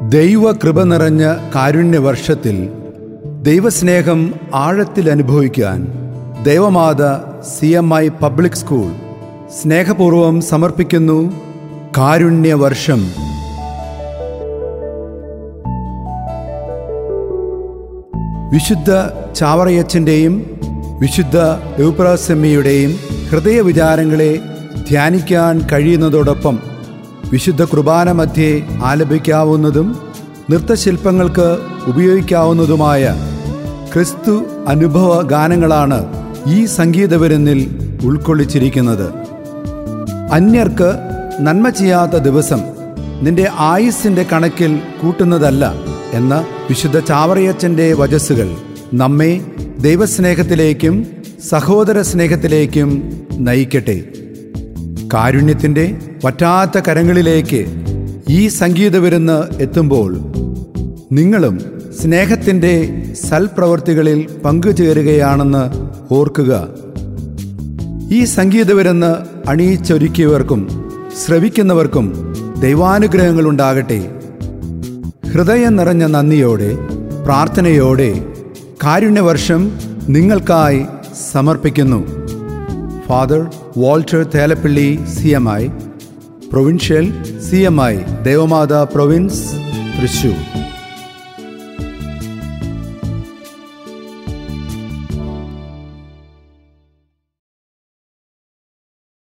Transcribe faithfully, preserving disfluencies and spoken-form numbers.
ദൈവകൃപ നിറഞ്ഞ കാരുണ്യവർഷത്തിൽ ദൈവസ്നേഹം ആഴത്തിൽ അനുഭവിക്കാൻ Devamatha C M I public school സ്നേഹപൂർവം സമർപ്പിക്കുന്നു കാരുണ്യവർഷം. വിശുദ്ധ ചാവറയച്ചൻ്റെയും വിശുദ്ധ എവുപ്രാസമ്മയുടെയും ഹൃദയവിചാരങ്ങളെ ധ്യാനിക്കാൻ കഴിയുന്നതോടൊപ്പം വിശുദ്ധ കുർബാന മധ്യേ ആലപിക്കാവുന്നതും നൃത്തശില്പങ്ങൾക്ക് ഉപയോഗിക്കാവുന്നതുമായ ക്രിസ്തു അനുഭവ ഗാനങ്ങളാണ് ഈ സംഗീതവിരുന്നിൽ ഉൾക്കൊള്ളിച്ചിരിക്കുന്നത്. അന്യർക്ക് നന്മ ചെയ്യാത്ത ദിവസം നിന്റെ ആയുസ്സിൻ്റെ കണക്കിൽ കൂട്ടുന്നതല്ല എന്ന വിശുദ്ധ ചാവറയച്ചൻ്റെ വചസ്സുകൾ നമ്മെ ദൈവസ്നേഹത്തിലേക്കും സഹോദര സ്നേഹത്തിലേക്കും നയിക്കട്ടെ. കാരുണ്യത്തിൻ്റെ വറ്റാത്ത കരങ്ങളിലേക്ക് ഈ സംഗീതവിരുന്ന് എത്തുമ്പോൾ നിങ്ങളും സ്നേഹത്തിൻ്റെ സൽപ്രവർത്തികളിൽ പങ്കുചേരുകയാണെന്ന് ഓർക്കുക. ഈ സംഗീതവിരുന്ന് അണിയിച്ചൊരുക്കിയവർക്കും ശ്രവിക്കുന്നവർക്കും ദൈവാനുഗ്രഹങ്ങളുണ്ടാകട്ടെ. ഹൃദയം നിറഞ്ഞ നന്ദിയോടെ പ്രാർത്ഥനയോടെ കാരുണ്യവർഷം നിങ്ങൾക്കായി സമർപ്പിക്കുന്നു. Father Walter Thelappally, C M I, provincial C M I, Devamatha province, Thrissur.